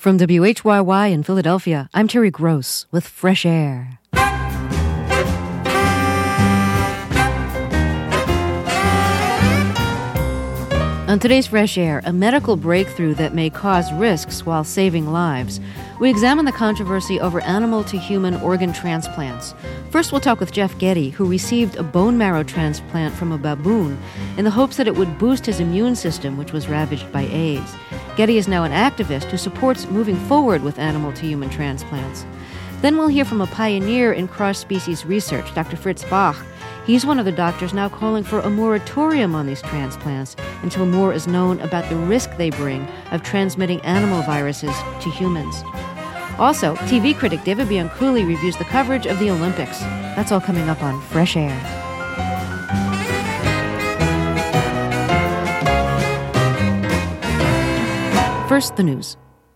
From WHYY in Philadelphia, I'm Terry Gross with Fresh Air. On today's Fresh Air, a medical breakthrough that may cause risks while saving lives. We examine the controversy over animal-to-human organ transplants. First, we'll talk with Jeff Getty, who received a bone marrow transplant from a baboon in the hopes that it would boost his immune system, which was ravaged by AIDS. Getty is now an activist who supports moving forward with animal-to-human transplants. Then we'll hear from a pioneer in cross-species research, Dr. Fritz Bach. He's one of the doctors now calling for a moratorium on these transplants until more is known about the risk they bring of transmitting animal viruses to humans. Also, TV critic David Bianculli reviews the coverage of the Olympics. That's all coming up on Fresh Air. First, the news.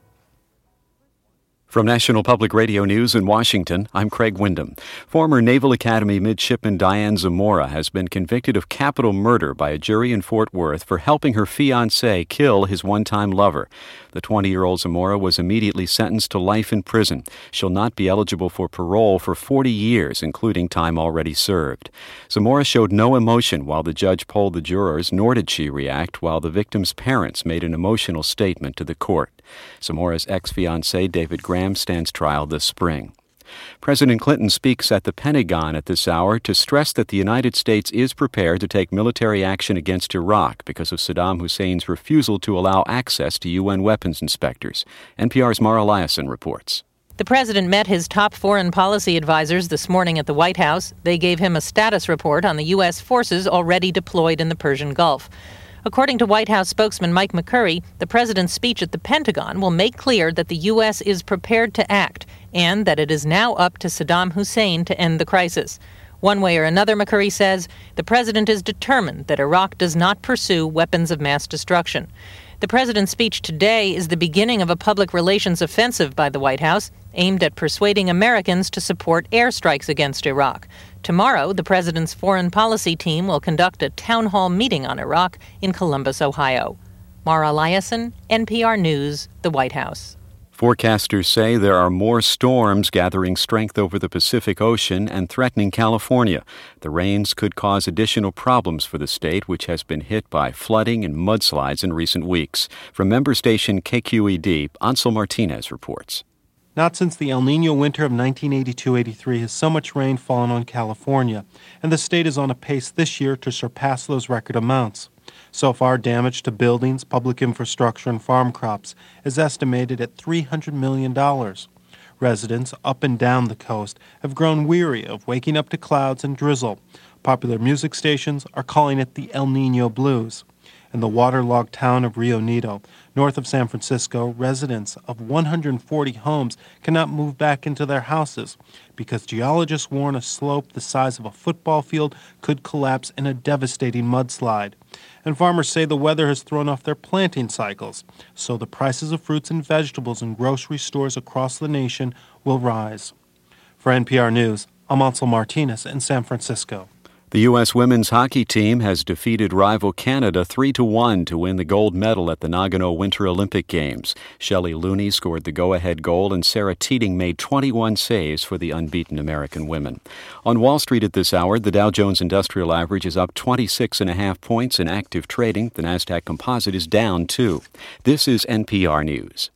From National Public Radio News in Washington, I'm Craig Windham. Former Naval Academy midshipman Diane Zamora has been convicted of capital murder by a jury in Fort Worth for helping her fiancé kill his one-time lover. The 20-year-old Zamora was immediately sentenced to life in prison. She'll not be eligible for parole for 40 years, including time already served. Zamora showed no emotion while the judge polled the jurors, nor did she react while the victim's parents made an emotional statement to the court. Zamora's ex-fiancé, David Graham, stands trial this spring. President Clinton speaks at the Pentagon at this hour to stress that the United States is prepared to take military action against Iraq because of Saddam Hussein's refusal to allow access to UN weapons inspectors. NPR's Mara Liasson reports. The president met his top foreign policy advisors this morning at the White House. They gave him a status report on the U.S. forces already deployed in the Persian Gulf. According to White House spokesman Mike McCurry, the president's speech at the Pentagon will make clear that the U.S. is prepared to act and that it is now up to Saddam Hussein to end the crisis. One way or another, McCurry says, the president is determined that Iraq does not pursue weapons of mass destruction. The president's speech today is the beginning of a public relations offensive by the White House aimed at persuading Americans to support airstrikes against Iraq. Tomorrow, the president's foreign policy team will conduct a town hall meeting on Iraq in Columbus, Ohio. Mara Liasson, NPR News, the White House. Forecasters say there are more storms gathering strength over the Pacific Ocean and threatening California. The rains could cause additional problems for the state, which has been hit by flooding and mudslides in recent weeks. From member station KQED, Ansel Martinez reports. Not since the El Niño winter of 1982-83 has so much rain fallen on California, and the state is on a pace this year to surpass those record amounts. So far, damage to buildings, public infrastructure, and farm crops is estimated at $300 million. Residents up and down the coast have grown weary of waking up to clouds and drizzle. Popular music stations are calling it the El Niño Blues. In the waterlogged town of Rio Neto, north of San Francisco, residents of 140 homes cannot move back into their houses because geologists warn a slope the size of a football field could collapse in a devastating mudslide. And farmers say the weather has thrown off their planting cycles, so the prices of fruits and vegetables in grocery stores across the nation will rise. For NPR News, I'm Ansel Martinez in San Francisco. The U.S. women's hockey team has defeated rival Canada 3-1 to win the gold medal at the Nagano Winter Olympic Games. Shelley Looney scored the go-ahead goal, and Sarah Teeting made 21 saves for the unbeaten American women. On Wall Street at this hour, the Dow Jones Industrial Average is up 26.5 points in active trading. The Nasdaq Composite is down 2. This is NPR News.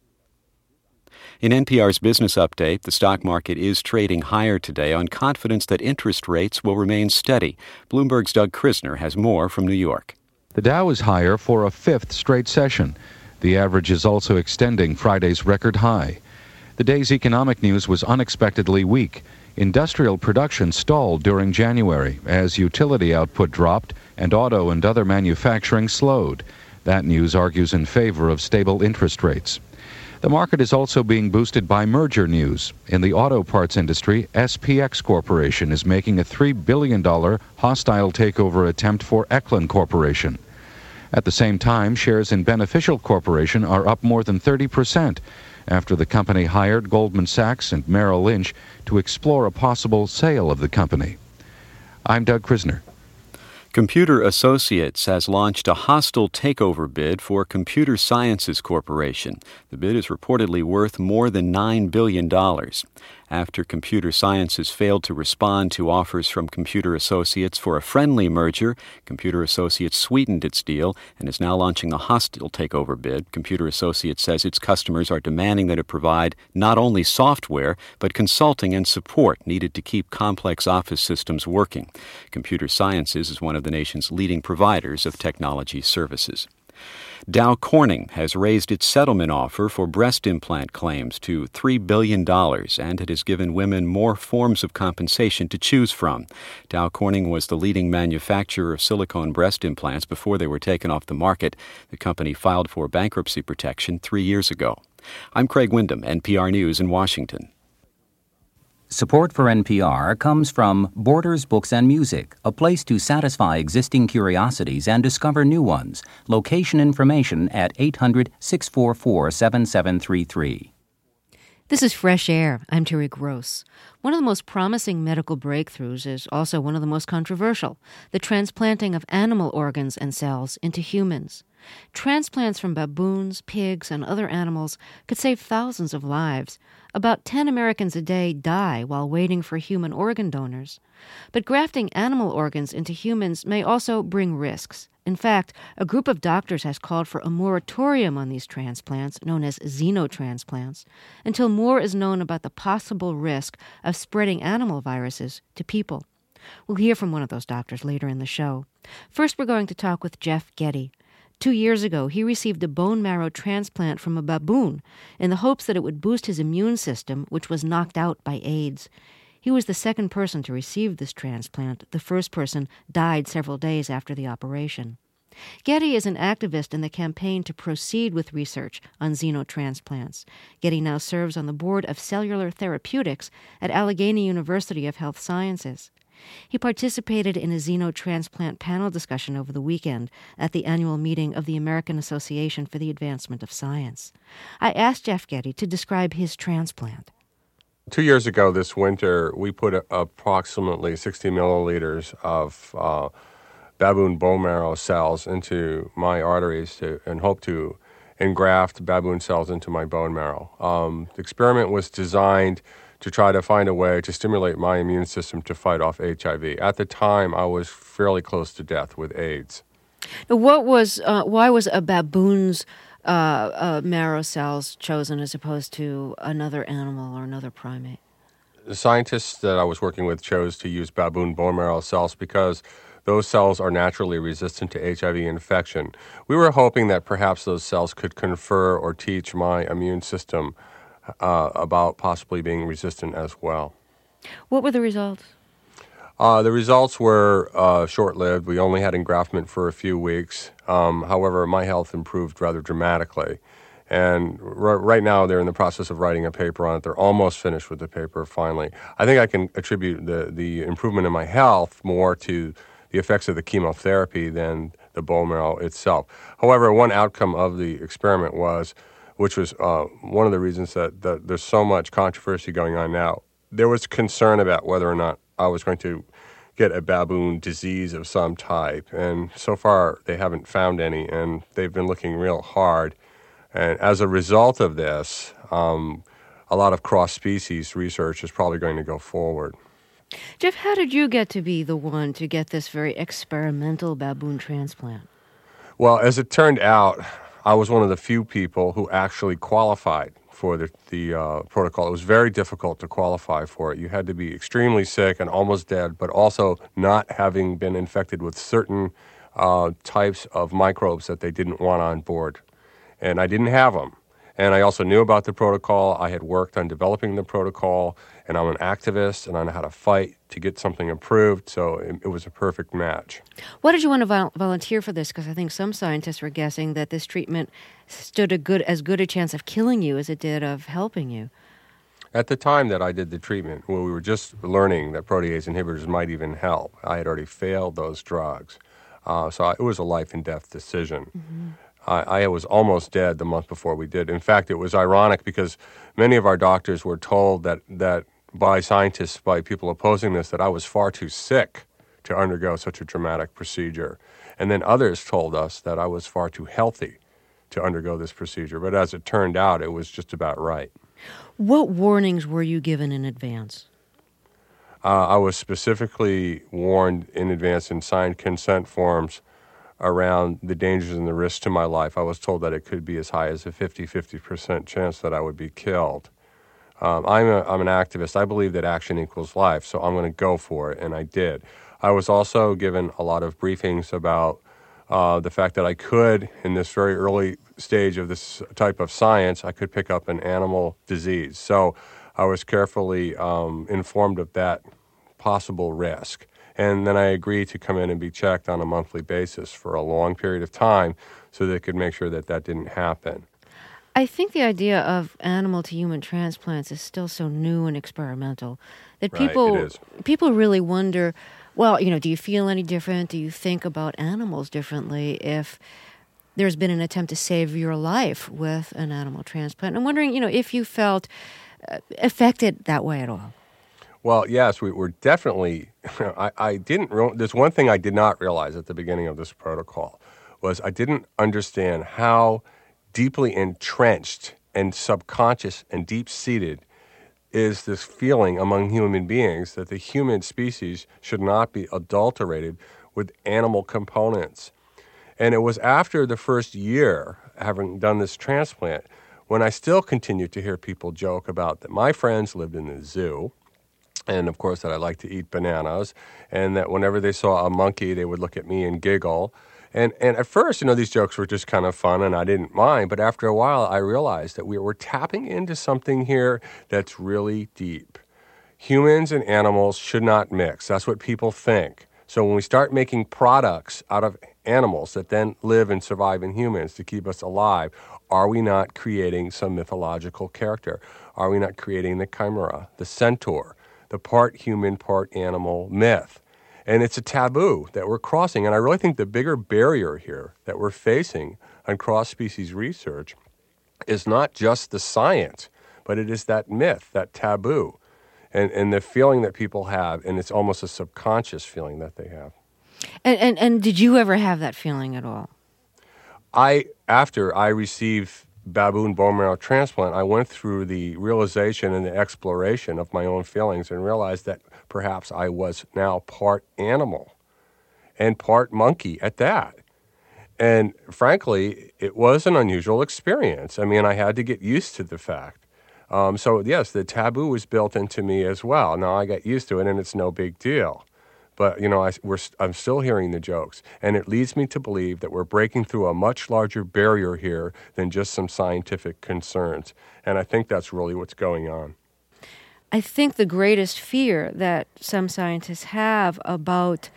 In NPR's Business Update, the stock market is trading higher today on confidence that interest rates will remain steady. Bloomberg's Doug Krisner has more from New York. The Dow is higher for a fifth straight session. The average is also extending Friday's record high. The day's economic news was unexpectedly weak. Industrial production stalled during January as utility output dropped and auto and other manufacturing slowed. That news argues in favor of stable interest rates. The market is also being boosted by merger news. In the auto parts industry, SPX Corporation is making a $3 billion hostile takeover attempt for Eklund Corporation. At the same time, shares in Beneficial Corporation are up more than 30% after the company hired Goldman Sachs and Merrill Lynch to explore a possible sale of the company. I'm Doug Krisner. Computer Associates has launched a hostile takeover bid for Computer Sciences Corporation. The bid is reportedly worth more than $9 billion. After Computer Sciences failed to respond to offers from Computer Associates for a friendly merger, Computer Associates sweetened its deal and is now launching a hostile takeover bid. Computer Associates says its customers are demanding that it provide not only software, but consulting and support needed to keep complex office systems working. Computer Sciences is one of the nation's leading providers of technology services. Dow Corning has raised its settlement offer for breast implant claims to $3 billion, and it has given women more forms of compensation to choose from. Dow Corning was the leading manufacturer of silicone breast implants before they were taken off the market. The company filed for bankruptcy protection 3 years ago. I'm Craig Windham, NPR News in Washington. Support for NPR comes from Borders Books and Music, a place to satisfy existing curiosities and discover new ones. Location information at 800-644-7733. This is Fresh Air. I'm Terry Gross. One of the most promising medical breakthroughs is also one of the most controversial, the transplanting of animal organs and cells into humans. Transplants from baboons, pigs, and other animals could save thousands of lives. About 10 Americans a day die while waiting for human organ donors. But grafting animal organs into humans may also bring risks. In fact, a group of doctors has called for a moratorium on these transplants, known as xenotransplants, until more is known about the possible risk of spreading animal viruses to people. We'll hear from one of those doctors later in the show. First, we're going to talk with Jeff Getty. 2 years ago, he received a bone marrow transplant from a baboon in the hopes that it would boost his immune system, which was knocked out by AIDS. He was the second person to receive this transplant. The first person died several days after the operation. Getty is an activist in the campaign to proceed with research on xenotransplants. Getty now serves on the board of cellular therapeutics at Allegheny University of Health Sciences. He participated in a xenotransplant panel discussion over the weekend at the annual meeting of the American Association for the Advancement of Science. I asked Jeff Getty to describe his transplant. 2 years ago this winter, we put approximately 60 milliliters of baboon bone marrow cells into my arteries and hope to engraft baboon cells into my bone marrow. The experiment was designed to try to find a way to stimulate my immune system to fight off HIV. At the time, I was fairly close to death with AIDS. Now, why was a baboon's marrow cells chosen as opposed to another animal or another primate? The scientists that I was working with chose to use baboon bone marrow cells because those cells are naturally resistant to HIV infection. We were hoping that perhaps those cells could confer or teach my immune system about possibly being resistant as well. What were the results? The results were short-lived. We only had engraftment for a few weeks. However, my health improved rather dramatically. And right now they're in the process of writing a paper on it. They're almost finished with the paper finally. I think I can attribute the improvement in my health more to the effects of the chemotherapy than the bone marrow itself. However, one outcome of the experiment was, which was one of the reasons that there's so much controversy going on now, there was concern about whether or not I was going to get a baboon disease of some type. And so far, they haven't found any, and they've been looking real hard. And as a result of this, a lot of cross-species research is probably going to go forward. Jeff, how did you get to be the one to get this very experimental baboon transplant? Well, as it turned out, I was one of the few people who actually qualified for the protocol. It was very difficult to qualify for it. You had to be extremely sick and almost dead, but also not having been infected with certain types of microbes that they didn't want on board. And I didn't have them. And I also knew about the protocol. I had worked on developing the protocol, and I'm an activist, and I know how to fight to get something approved, so it was a perfect match. Why did you want to volunteer for this? Because I think some scientists were guessing that this treatment stood as good a chance of killing you as it did of helping you. At the time that I did the treatment, well, we were just learning that protease inhibitors might even help. I had already failed those drugs, so it was a life and death decision. Mm-hmm. I was almost dead the month before we did. In fact, it was ironic because many of our doctors were told that by scientists, by people opposing this, that I was far too sick to undergo such a dramatic procedure. And then others told us that I was far too healthy to undergo this procedure. But as it turned out, it was just about right. What warnings were you given in advance? I was specifically warned in advance in signed consent forms around the dangers and the risks to my life. I was told that it could be as high as a 50% chance that I would be killed. I'm an activist. I believe that action equals life, so I'm going to go for it, and I did. I was also given a lot of briefings about the fact that I could, in this very early stage of this type of science, I could pick up an animal disease. So I was carefully informed of that possible risk. And then I agreed to come in and be checked on a monthly basis for a long period of time so they could make sure that that didn't happen. I think the idea of animal-to-human transplants is still so new and experimental that people really wonder, well, do you feel any different? Do you think about animals differently if there's been an attempt to save your life with an animal transplant? I'm wondering, if you felt affected that way at all. Well, yes, we were definitely, there's one thing I did not realize at the beginning of this protocol was I didn't understand how deeply entrenched and subconscious and deep-seated is this feeling among human beings that the human species should not be adulterated with animal components. And it was after the first year, having done this transplant, when I still continued to hear people joke about that my friends lived in the zoo, and of course that I like to eat bananas, and that whenever they saw a monkey, they would look at me and giggle. And at first, these jokes were just kind of fun, and I didn't mind. But after a while, I realized that we were tapping into something here that's really deep. Humans and animals should not mix. That's what people think. So when we start making products out of animals that then live and survive in humans to keep us alive, are we not creating some mythological character? Are we not creating the chimera, the centaur, the part human, part animal myth? And it's a taboo that we're crossing. And I really think the bigger barrier here that we're facing on cross-species research is not just the science, but it is that myth, that taboo, and the feeling that people have, and it's almost a subconscious feeling that they have. And did you ever have that feeling at all? After I received baboon bone marrow transplant, I went through the realization and the exploration of my own feelings and realized that perhaps I was now part animal and part monkey at that. And frankly, it was an unusual experience. I mean, I had to get used to the fact. So yes, the taboo was built into me as well. Now I got used to it and it's no big deal. But, I'm still hearing the jokes, and it leads me to believe that we're breaking through a much larger barrier here than just some scientific concerns. And I think that's really what's going on. I think the greatest fear that some scientists have about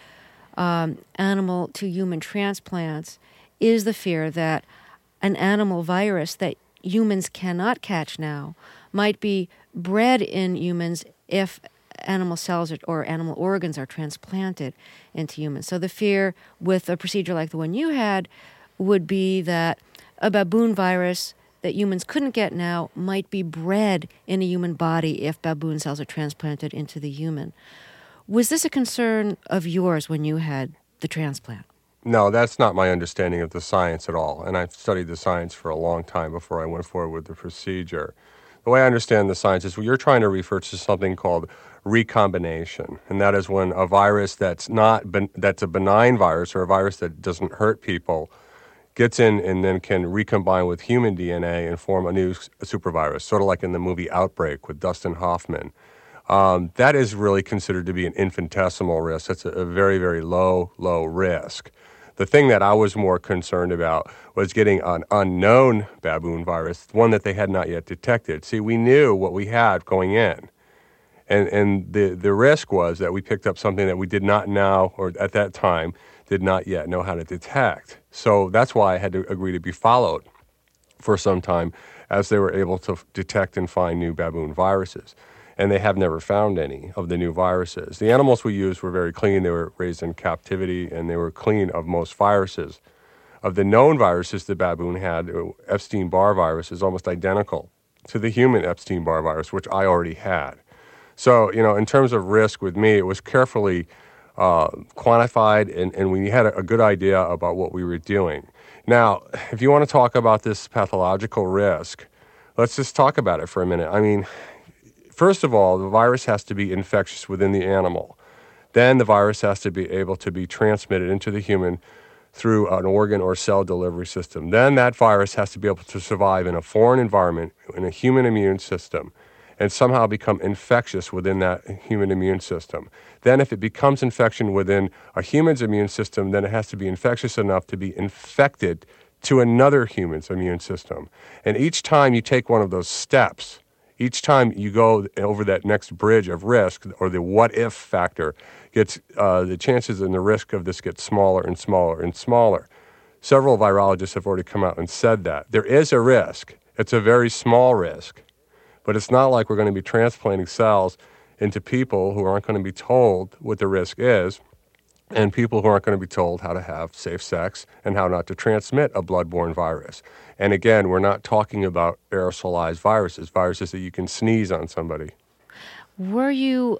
animal-to-human transplants is the fear that an animal virus that humans cannot catch now might be bred in humans if animal cells or animal organs are transplanted into humans. So the fear with a procedure like the one you had would be that a baboon virus that humans couldn't get now might be bred in a human body if baboon cells are transplanted into the human. Was this a concern of yours when you had the transplant? No, that's not my understanding of the science at all. And I've studied the science for a long time before I went forward with the procedure. The way I understand the science is you're trying to refer to something called recombination, and that is when a virus that's a benign virus or a virus that doesn't hurt people gets in and then can recombine with human DNA and form a new supervirus, sort of like in the movie Outbreak with Dustin Hoffman. That is really considered to be an infinitesimal risk. That's a very, very low risk. The thing that I was more concerned about was getting an unknown baboon virus, one that they had not yet detected. See, we knew what we had going in. And the risk was that we picked up something that we did not know, or at that time, did not yet know how to detect. So that's why I had to agree to be followed for some time as they were able to detect and find new baboon viruses. And they have never found any of the new viruses. The animals we used were very clean. They were raised in captivity, and they were clean of most viruses. Of the known viruses the baboon had, Epstein-Barr virus is almost identical to the human Epstein-Barr virus, which I already had. So, in terms of risk with me, it was carefully quantified, and we had a good idea about what we were doing. Now, if you want to talk about this pathological risk, let's just talk about it for a minute. I mean, first of all, the virus has to be infectious within the animal. Then the virus has to be able to be transmitted into the human through an organ or cell delivery system. Then that virus has to be able to survive in a foreign environment, in a human immune system, and somehow become infectious within that human immune system. Then if it becomes infection within a human's immune system, then it has to be infectious enough to be infected to another human's immune system. And each time you take one of those steps, each time you go over that next bridge of risk, or the what-if factor, gets the chances and the risk of this gets smaller and smaller and smaller. Several virologists have already come out and said that. There is a risk. It's a very small risk. But it's not like we're going to be transplanting cells into people who aren't going to be told what the risk is, and people who aren't going to be told how to have safe sex and how not to transmit a bloodborne virus. And again, we're not talking about aerosolized viruses that you can sneeze on somebody. Were you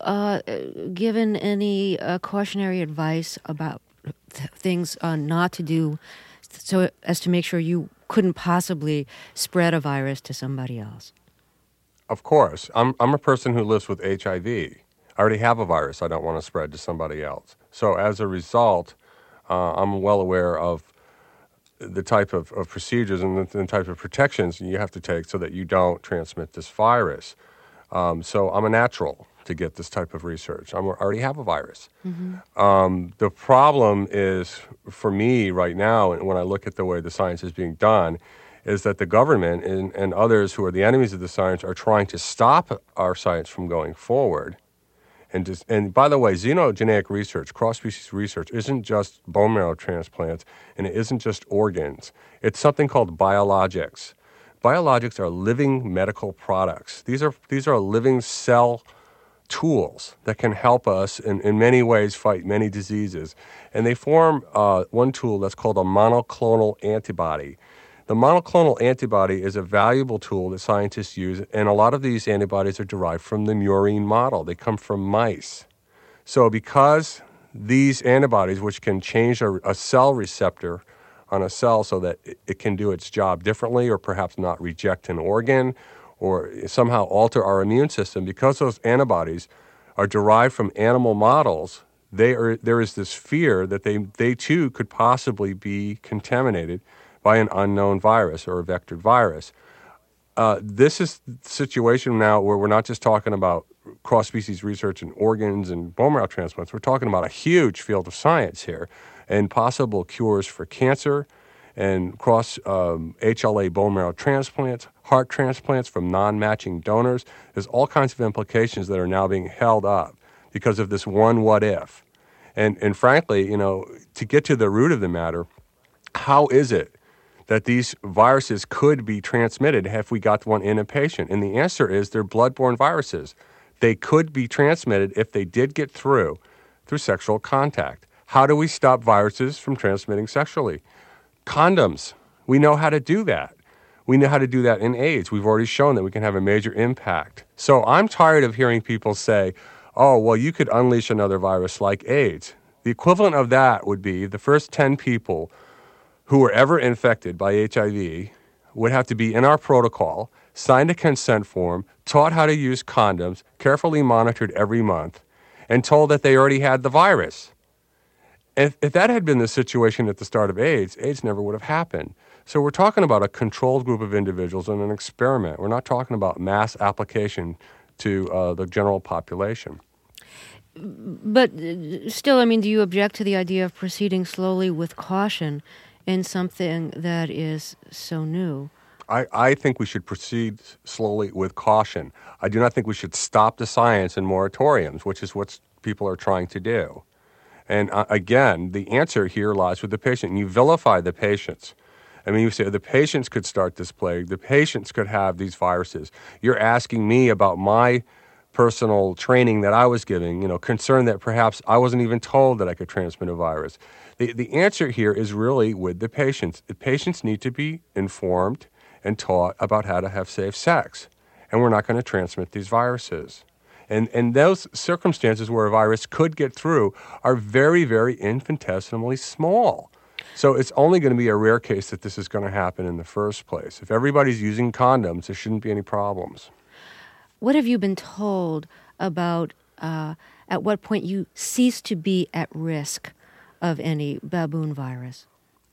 given any cautionary advice about things not to do so as to make sure you couldn't possibly spread a virus to somebody else? Of course. I'm a person who lives with HIV. I already have a virus I don't want to spread to somebody else. So as a result, I'm well aware of the type of procedures and the type of protections you have to take so that you don't transmit this virus. So I'm a natural to get this type of research. I already have a virus. Mm-hmm. The problem is, for me right now, and when I look at the way the science is being done, is that the government and others who are the enemies of the science are trying to stop our science from going forward. And by the way, xenogenetic research, cross-species research, isn't just bone marrow transplants, and it isn't just organs. It's something called biologics. Biologics are living medical products. These are living cell tools that can help us in many ways fight many diseases. And they form one tool that's called a monoclonal antibody. The monoclonal antibody is a valuable tool that scientists use, and a lot of these antibodies are derived from the murine model. They come from mice. So because these antibodies, which can change a cell receptor on a cell so that it can do its job differently, or perhaps not reject an organ, or somehow alter our immune system, because those antibodies are derived from animal models, there is this fear that they too could possibly be contaminated by an unknown virus or a vectored virus. This is the situation now where we're not just talking about cross-species research in organs and bone marrow transplants. We're talking about a huge field of science here, and possible cures for cancer, and HLA bone marrow transplants, heart transplants from non-matching donors. There's all kinds of implications that are now being held up because of this one what if. And frankly, to get to the root of the matter, how is it that these viruses could be transmitted if we got one in a patient? And the answer is they're bloodborne viruses. They could be transmitted if they did get through sexual contact. How do we stop viruses from transmitting sexually? Condoms. We know how to do that. We know how to do that in AIDS. We've already shown that we can have a major impact. So I'm tired of hearing people say, oh, well, you could unleash another virus like AIDS. The equivalent of that would be the first 10 people who were ever infected by HIV would have to be in our protocol, signed a consent form, taught how to use condoms, carefully monitored every month, and told that they already had the virus. If that had been the situation at the start of AIDS, AIDS never would have happened. So we're talking about a controlled group of individuals in an experiment. We're not talking about mass application to the general population. But still, do you object to the idea of proceeding slowly with caution in something that is so new? I think we should proceed slowly with caution. I do not think we should stop the science in moratoriums, which is what people are trying to do. And again, the answer here lies with the patient. You vilify the patients. You say the patients could start this plague. The patients could have these viruses. You're asking me about my personal training that I was giving, concerned that perhaps I wasn't even told that I could transmit a virus. The answer here is really with the patients. The patients need to be informed and taught about how to have safe sex. And we're not going to transmit these viruses. And those circumstances where a virus could get through are very, very infinitesimally small. So it's only going to be a rare case that this is going to happen in the first place. If everybody's using condoms, there shouldn't be any problems. What have you been told about at what point you cease to be at risk of any baboon virus?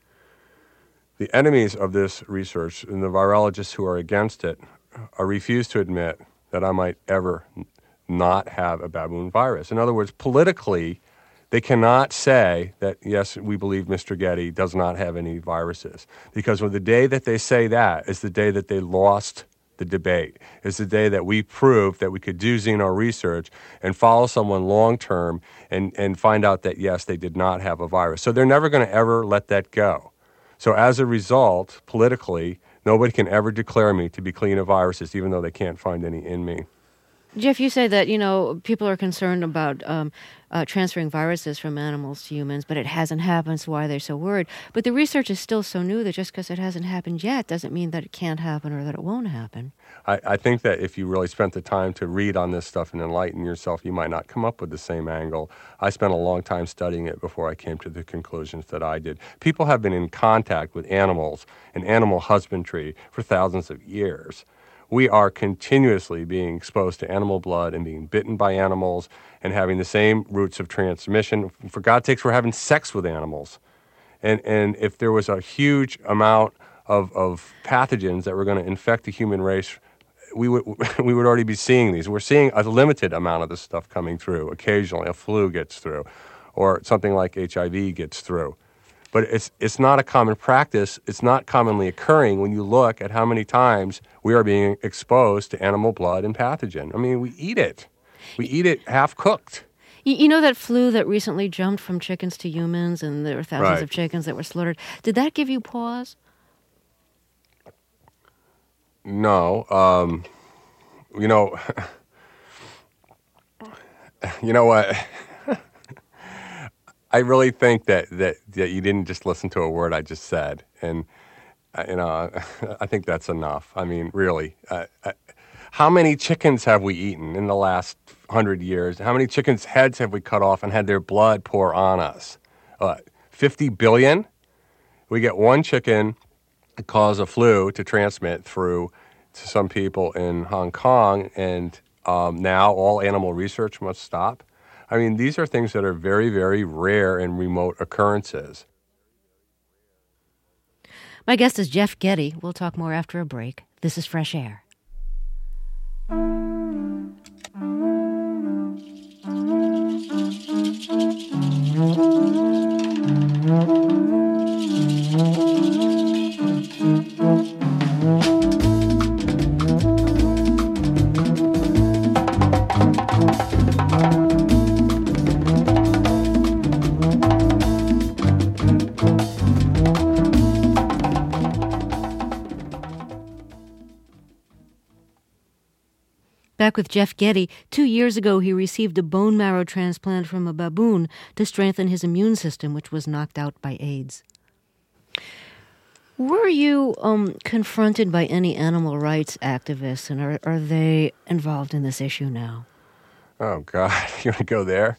The enemies of this research and the virologists who are against it refuse to admit that I might ever not have a baboon virus. In other words, politically, they cannot say that, yes, we believe Mr. Getty does not have any viruses. Because the day that they say that is the day that they lost the debate. It's the day that we proved that we could do xeno research and follow someone long-term and find out that, yes, they did not have a virus. So they're never going to ever let that go. So as a result, politically, nobody can ever declare me to be clean of viruses, even though they can't find any in me. Jeff, you say that, people are concerned about transferring viruses from animals to humans, but it hasn't happened, so why they're so worried. But the research is still so new that just because it hasn't happened yet doesn't mean that it can't happen or that it won't happen. I think that if you really spent the time to read on this stuff and enlighten yourself, you might not come up with the same angle. I spent a long time studying it before I came to the conclusions that I did. People have been in contact with animals and animal husbandry for thousands of years. We are continuously being exposed to animal blood and being bitten by animals and having the same routes of transmission. For God's sakes, we're having sex with animals. And if there was a huge amount of pathogens that were going to infect the human race, we would already be seeing these. We're seeing a limited amount of this stuff coming through. Occasionally, a flu gets through, or something like HIV gets through. But it's not a common practice. It's not commonly occurring when you look at how many times we are being exposed to animal blood and pathogen. I mean, we eat it. We eat it half-cooked. You know that flu that recently jumped from chickens to humans, and there were thousands of chickens that were slaughtered? Did that give you pause? No. You know what? I really think that you didn't just listen to a word I just said, and I think that's enough. I mean, really, how many chickens have we eaten in the last 100 years? How many chickens' heads have we cut off and had their blood pour on us? 50 billion? We get one chicken to cause a flu to transmit through to some people in Hong Kong, and now all animal research must stop. I mean, these are things that are very, very rare and remote occurrences. My guest is Jeff Getty. We'll talk more after a break. This is Fresh Air. Back with Jeff Getty. 2 years ago, he received a bone marrow transplant from a baboon to strengthen his immune system, which was knocked out by AIDS. Were you confronted by any animal rights activists, and are they involved in this issue now? Oh, God, you want to go there?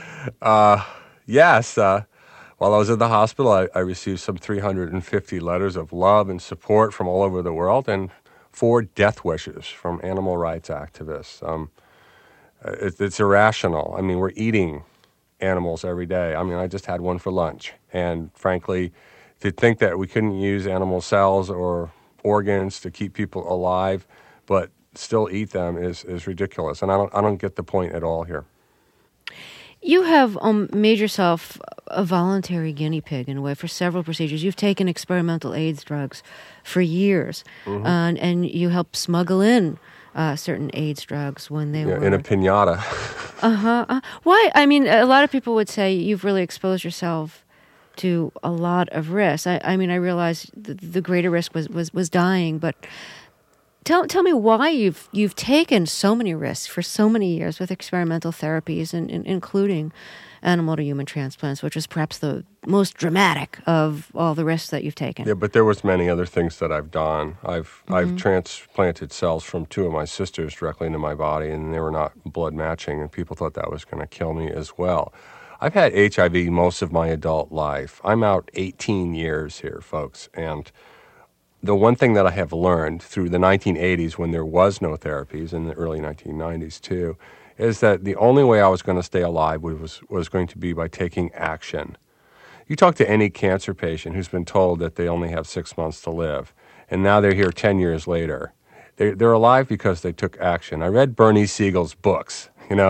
Yes. While I was at the hospital, I received some 350 letters of love and support from all over the world, and 4 death wishes from animal rights activists. It's irrational. I mean, we're eating animals every day. I mean, I just had one for lunch. And frankly, to think that we couldn't use animal cells or organs to keep people alive, but still eat them is ridiculous. And I don't get the point at all here. You have made yourself a voluntary guinea pig, in a way, for several procedures. You've taken experimental AIDS drugs for years, mm-hmm. And you helped smuggle in certain AIDS drugs when they were... in a piñata. Why? I mean, a lot of people would say you've really exposed yourself to a lot of risk. I mean, I realize the greater risk was dying, but Tell me why you've taken so many risks for so many years with experimental therapies, and including animal to human transplants, which is perhaps the most dramatic of all the risks that you've taken. Yeah, but there was many other things that I've done. I've transplanted cells from two of my sisters directly into my body, and they were not blood matching, and people thought that was going to kill me as well. I've had HIV most of my adult life. I'm out 18 years here, folks, and the one thing that I have learned through the 1980s, when there was no therapies, in the early 1990s too, is that the only way I was going to stay alive was going to be by taking action. You talk to any cancer patient who's been told that they only have 6 months to live, and now they're here 10 years later. They're alive because they took action. I read Bernie Siegel's books,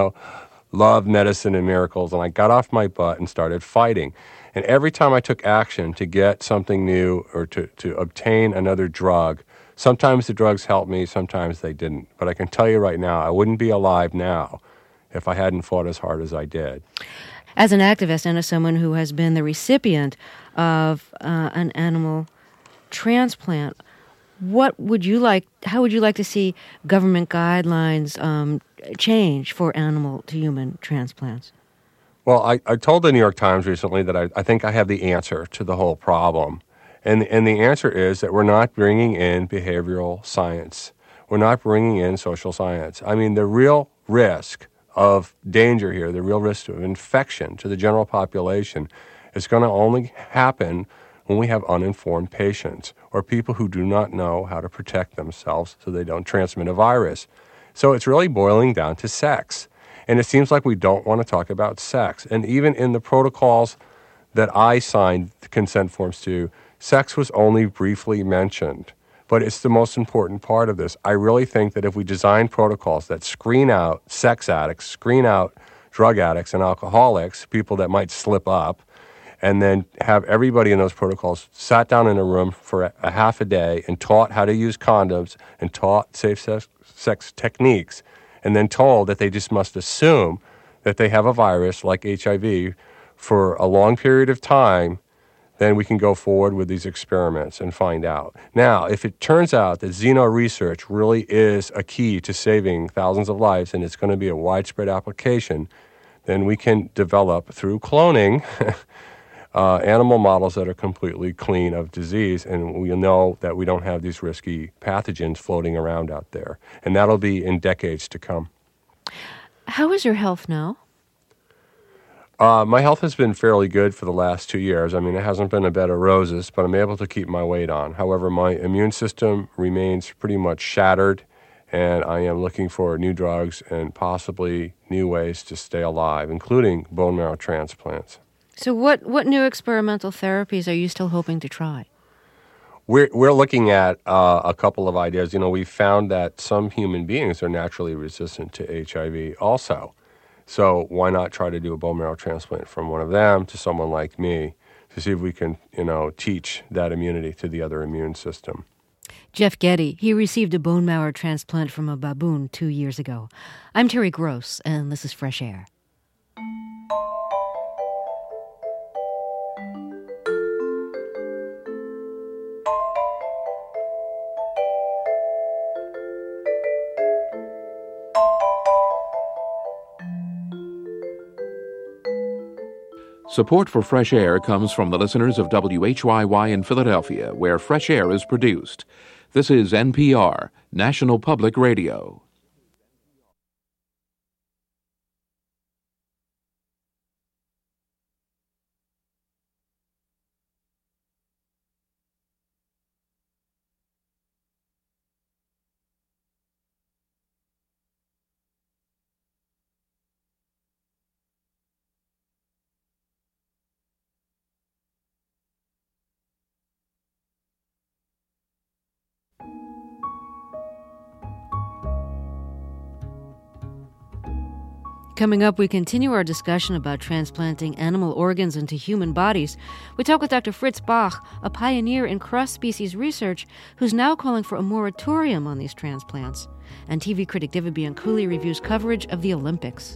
Love, Medicine, and Miracles, and I got off my butt and started fighting. And every time I took action to get something new or to obtain another drug, sometimes the drugs helped me, sometimes they didn't. But I can tell you right now, I wouldn't be alive now if I hadn't fought as hard as I did. As an activist and as someone who has been the recipient of an animal transplant, how would you like to see government guidelines change for animal to human transplants? Well, I told the New York Times recently that I think I have the answer to the whole problem. And the answer is that we're not bringing in behavioral science. We're not bringing in social science. I mean, the real risk of danger here, the real risk of infection to the general population is going to only happen when we have uninformed patients or people who do not know how to protect themselves so they don't transmit a virus. So it's really boiling down to sex. And it seems like we don't want to talk about sex. And even in the protocols that I signed the consent forms to, sex was only briefly mentioned. But it's the most important part of this. I really think that if we design protocols that screen out sex addicts, screen out drug addicts and alcoholics, people that might slip up, and then have everybody in those protocols sat down in a room for a half a day and taught how to use condoms and taught safe sex techniques, and then told that they just must assume that they have a virus like HIV for a long period of time, then we can go forward with these experiments and find out. Now, if it turns out that xeno research really is a key to saving thousands of lives and it's going to be a widespread application, then we can develop, through cloning, animal models that are completely clean of disease, and we know that we don't have these risky pathogens floating around out there. And that'll be in decades to come. How is your health now? My health has been fairly good for the last 2 years. I mean, it hasn't been a bed of roses, but I'm able to keep my weight on. However, my immune system remains pretty much shattered, and I am looking for new drugs and possibly new ways to stay alive, including bone marrow transplants. So what new experimental therapies are you still hoping to try? We're looking at a couple of ideas. We found that some human beings are naturally resistant to HIV also. So why not try to do a bone marrow transplant from one of them to someone like me to see if we can, teach that immunity to the other immune system. Jeff Getty, he received a bone marrow transplant from a baboon 2 years ago. I'm Terry Gross, and this is Fresh Air. Support for Fresh Air comes from the listeners of WHYY in Philadelphia, where Fresh Air is produced. This is NPR, National Public Radio. Coming up, we continue our discussion about transplanting animal organs into human bodies. We talk with Dr. Fritz Bach, a pioneer in cross-species research who's now calling for a moratorium on these transplants. And TV critic David Bianculli reviews coverage of the Olympics.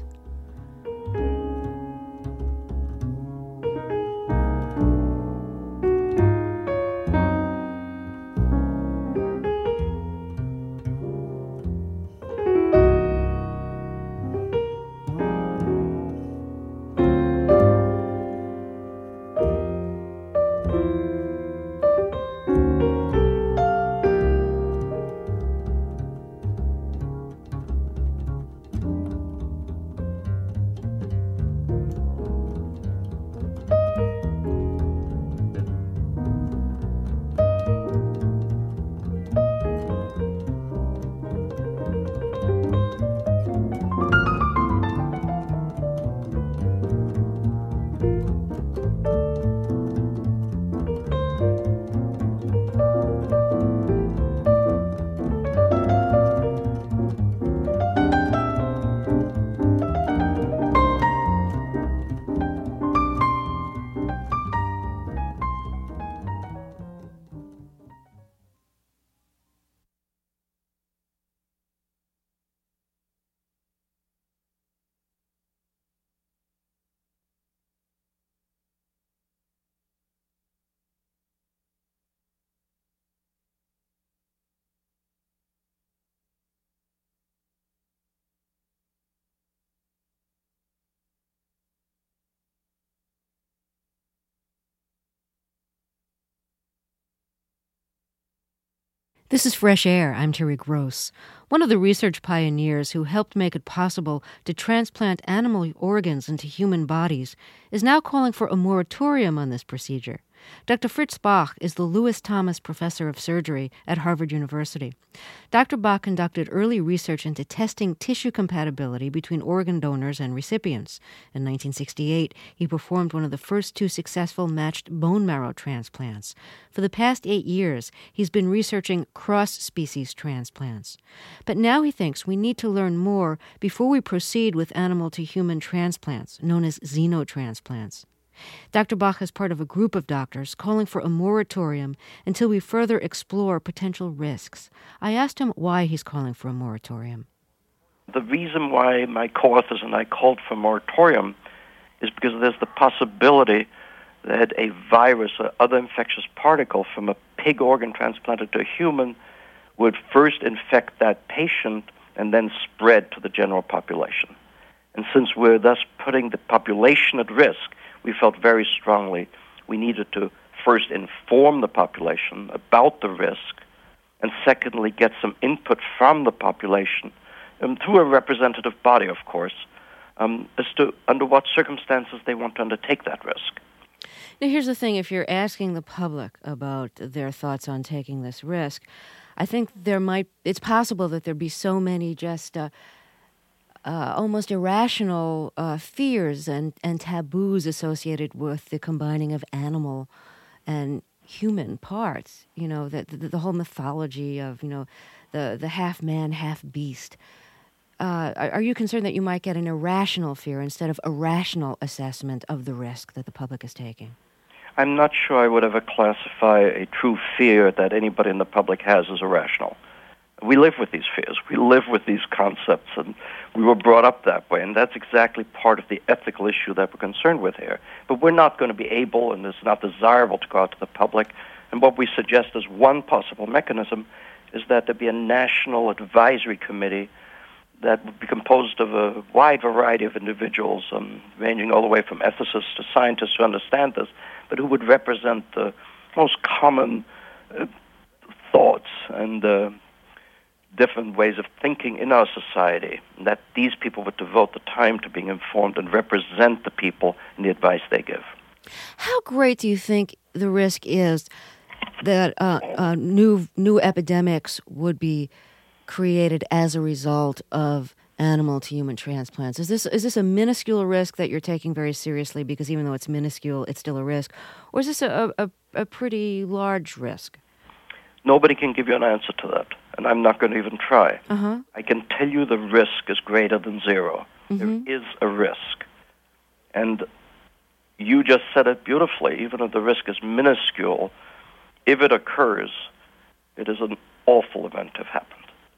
This is Fresh Air. I'm Terry Gross. One of the research pioneers who helped make it possible to transplant animal organs into human bodies is now calling for a moratorium on this procedure. Dr. Fritz Bach is the Lewis Thomas Professor of Surgery at Harvard University. Dr. Bach conducted early research into testing tissue compatibility between organ donors and recipients. In 1968, he performed one of the first two successful matched bone marrow transplants. For the past 8 years, he's been researching cross-species transplants. But now he thinks we need to learn more before we proceed with animal-to-human transplants, known as xenotransplants. Dr. Bach is part of a group of doctors calling for a moratorium until we further explore potential risks. I asked him why he's calling for a moratorium. The reason why my co-authors and I called for a moratorium is because there's the possibility that a virus or other infectious particle from a pig organ transplanted to a human would first infect that patient and then spread to the general population. And since we're thus putting the population at risk, we felt very strongly we needed to first inform the population about the risk, and secondly, get some input from the population, through a representative body, of course, as to under what circumstances they want to undertake that risk. Now, here's the thing. If you're asking the public about their thoughts on taking this risk, I think it's possible that there'd be so many just almost irrational fears and taboos associated with the combining of animal and human parts. You know, the whole mythology of, the half man, half beast. Are you concerned that you might get an irrational fear instead of a rational assessment of the risk that the public is taking? I'm not sure I would ever classify a true fear that anybody in the public has as irrational. We live with these fears. We live with these concepts, and we were brought up that way, and that's exactly part of the ethical issue that we're concerned with here. But we're not going to be able, and it's not desirable to go out to the public, and what we suggest as one possible mechanism is that there be a national advisory committee that would be composed of a wide variety of individuals, ranging all the way from ethicists to scientists who understand this, but who would represent the most common thoughts and different ways of thinking in our society, and that these people would devote the time to being informed and represent the people in the advice they give. How great do you think the risk is that new epidemics would be created as a result of animal-to-human transplants? Is this a minuscule risk that you're taking very seriously because even though it's minuscule, it's still a risk? Or is this a pretty large risk? Nobody can give you an answer to that, and I'm not going to even try. Uh-huh. I can tell you the risk is greater than zero. Mm-hmm. There is a risk. And you just said it beautifully. Even if the risk is minuscule, if it occurs, it is an awful event to have happened.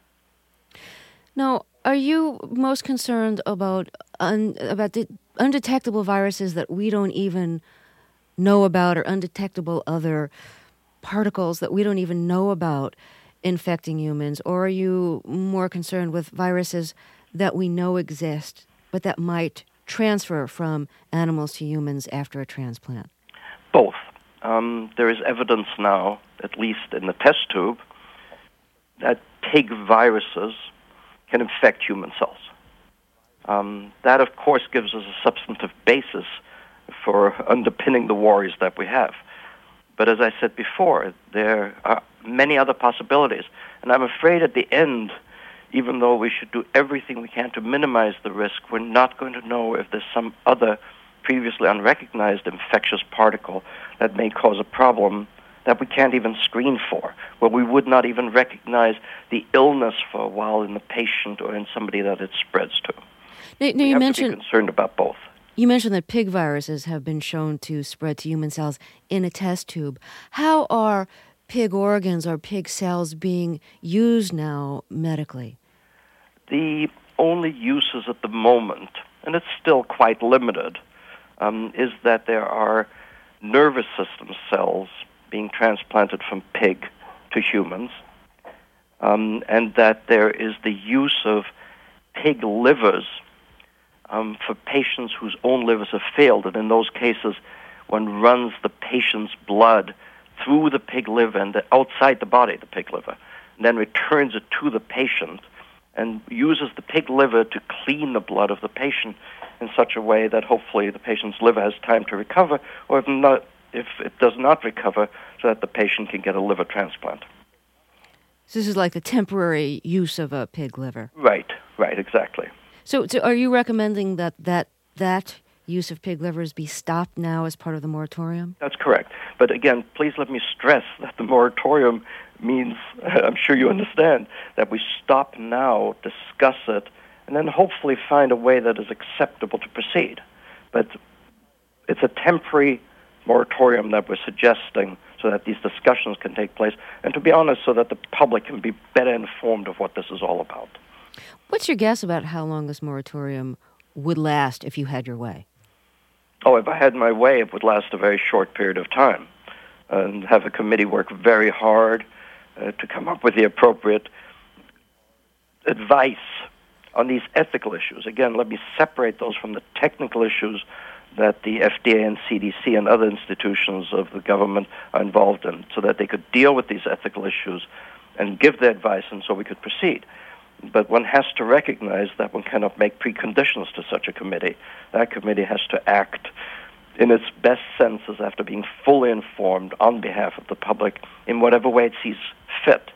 Now, are you most concerned about the undetectable viruses that we don't even know about, or undetectable other particles that we don't even know about infecting humans? Or are you more concerned with viruses that we know exist, but that might transfer from animals to humans after a transplant? Both. There is evidence now, at least in the test tube, that pig viruses can infect human cells. That, of course, gives us a substantive basis for underpinning the worries that we have. But as I said before, there are many other possibilities. And I'm afraid at the end, even though we should do everything we can to minimize the risk, we're not going to know if there's some other previously unrecognized infectious particle that may cause a problem that we can't even screen for, where we would not even recognize the illness for a while in the patient or in somebody that it spreads to. Now we have to be concerned about both. You mentioned that pig viruses have been shown to spread to human cells in a test tube. How are pig organs or pig cells being used now medically? The only uses at the moment, and it's still quite limited, is that there are nervous system cells being transplanted from pig to humans, and that there is the use of pig livers for patients whose own livers have failed, and in those cases, one runs the patient's blood through the pig liver and outside the body, the pig liver, and then returns it to the patient and uses the pig liver to clean the blood of the patient in such a way that hopefully the patient's liver has time to recover, or if it does not recover, so that the patient can get a liver transplant. So this is like the temporary use of a pig liver. Right, exactly. So are you recommending that use of pig livers be stopped now as part of the moratorium? That's correct. But again, please let me stress that the moratorium means, I'm sure you understand, that we stop now, discuss it, and then hopefully find a way that is acceptable to proceed. But it's a temporary moratorium that we're suggesting so that these discussions can take place, and to be honest, so that the public can be better informed of what this is all about. What's your guess about how long this moratorium would last if you had your way? Oh, if I had my way, it would last a very short period of time and have a committee work very hard to come up with the appropriate advice on these ethical issues. Again, let me separate those from the technical issues that the FDA and CDC and other institutions of the government are involved in, so that they could deal with these ethical issues and give their advice, and so we could proceed. But one has to recognize that one cannot make preconditions to such a committee. That committee has to act in its best senses after being fully informed on behalf of the public in whatever way it sees fit.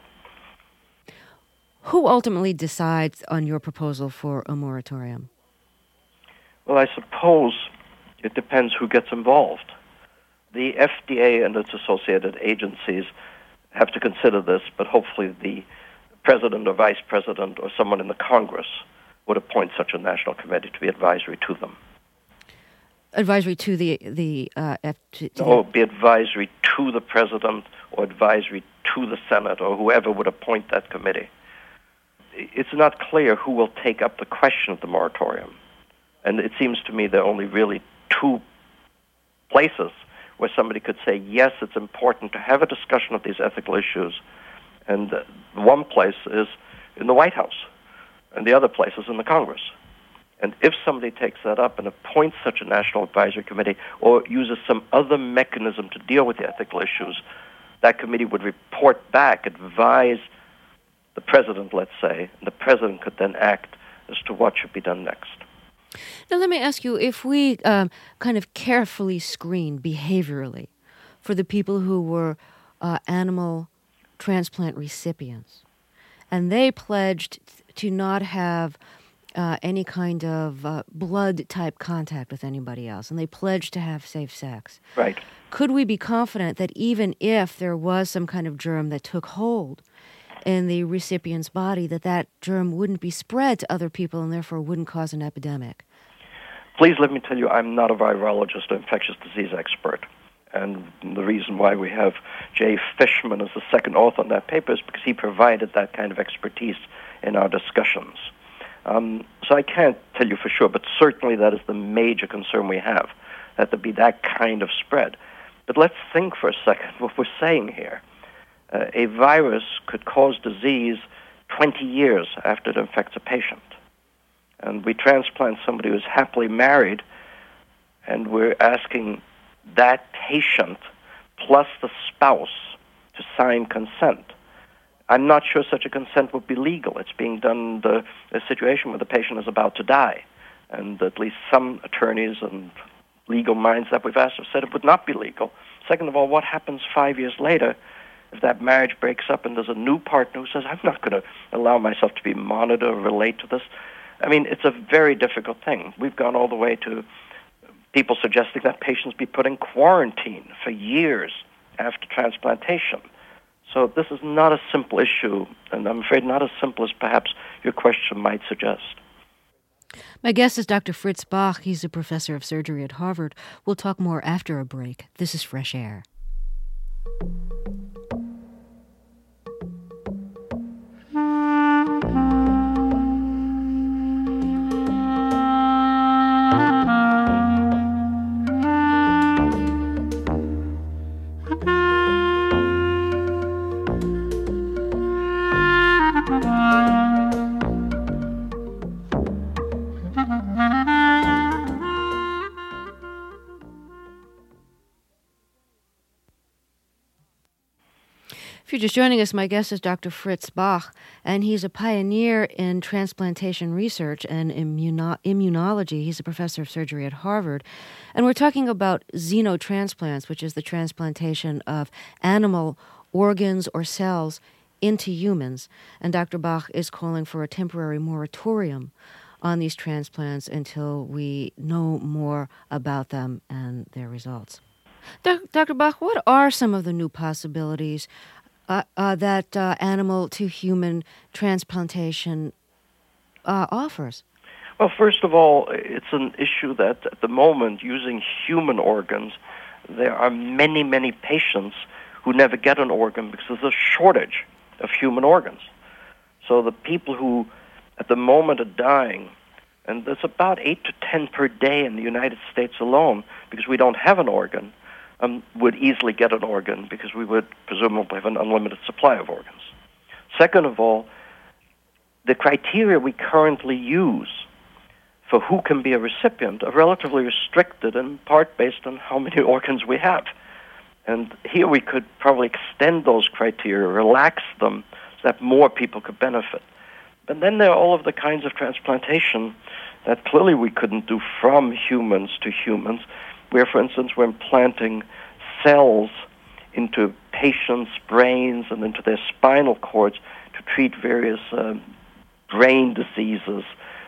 Who ultimately decides on your proposal for a moratorium? Well, I suppose it depends who gets involved. The FDA and its associated agencies have to consider this, but hopefully the president or vice president or someone in the Congress would appoint such a national committee to be advisory to them. Advisory to the No, it would be advisory to the president or advisory to the Senate or whoever would appoint that committee. It's not clear who will take up the question of the moratorium. And it seems to me there are only really two places where somebody could say, yes, it's important to have a discussion of these ethical issues. And one place is in the White House, and the other place is in the Congress. And if somebody takes that up and appoints such a national advisory committee or uses some other mechanism to deal with the ethical issues, that committee would report back, advise the president, let's say, and the president could then act as to what should be done next. Now, let me ask you, if we kind of carefully screen behaviorally for the people who were animal transplant recipients, and they pledged to not have any kind of blood-type contact with anybody else, and they pledged to have safe sex. Right. Could we be confident that even if there was some kind of germ that took hold in the recipient's body, that germ wouldn't be spread to other people and therefore wouldn't cause an epidemic? Please let me tell you, I'm not a virologist or infectious disease expert. And the reason why we have Jay Fishman as the second author on that paper is because he provided that kind of expertise in our discussions. So I can't tell you for sure, but certainly that is the major concern we have, that there be that kind of spread. But let's think for a second what we're saying here. A virus could cause disease 20 years after it infects a patient. And we transplant somebody who's happily married, and we're asking that patient plus the spouse to sign consent. I'm not sure such a consent would be legal. It's being done in a situation where the patient is about to die. And at least some attorneys and legal minds that we've asked have said it would not be legal. Second of all, what happens 5 years later if that marriage breaks up and there's a new partner who says, I'm not going to allow myself to be monitored or relate to this? I mean, it's a very difficult thing. We've gone all the way to people suggesting that patients be put in quarantine for years after transplantation. So this is not a simple issue, and I'm afraid not as simple as perhaps your question might suggest. My guest is Dr. Fritz Bach. He's a professor of surgery at Harvard. We'll talk more after a break. This is Fresh Air. If you're just joining us, my guest is Dr. Fritz Bach, and he's a pioneer in transplantation research and immunology. He's a professor of surgery at Harvard. And we're talking about xenotransplants, which is the transplantation of animal organs or cells into humans. And Dr. Bach is calling for a temporary moratorium on these transplants until we know more about them and their results. Dr. Bach, what are some of the new possibilities that animal-to-human transplantation offers? Well, first of all, it's an issue that at the moment, using human organs, there are many, many patients who never get an organ because there's a shortage of human organs. So the people who at the moment are dying, and there's about 8 to 10 per day in the United States alone because we don't have an organ, would easily get an organ because we would presumably have an unlimited supply of organs. Second of all, the criteria we currently use for who can be a recipient are relatively restricted, in part based on how many organs we have. And here we could probably extend those criteria, relax them, so that more people could benefit. But then there are all of the kinds of transplantation that clearly we couldn't do from humans to humans, where, for instance, we're implanting cells into patients' brains and into their spinal cords to treat various brain diseases.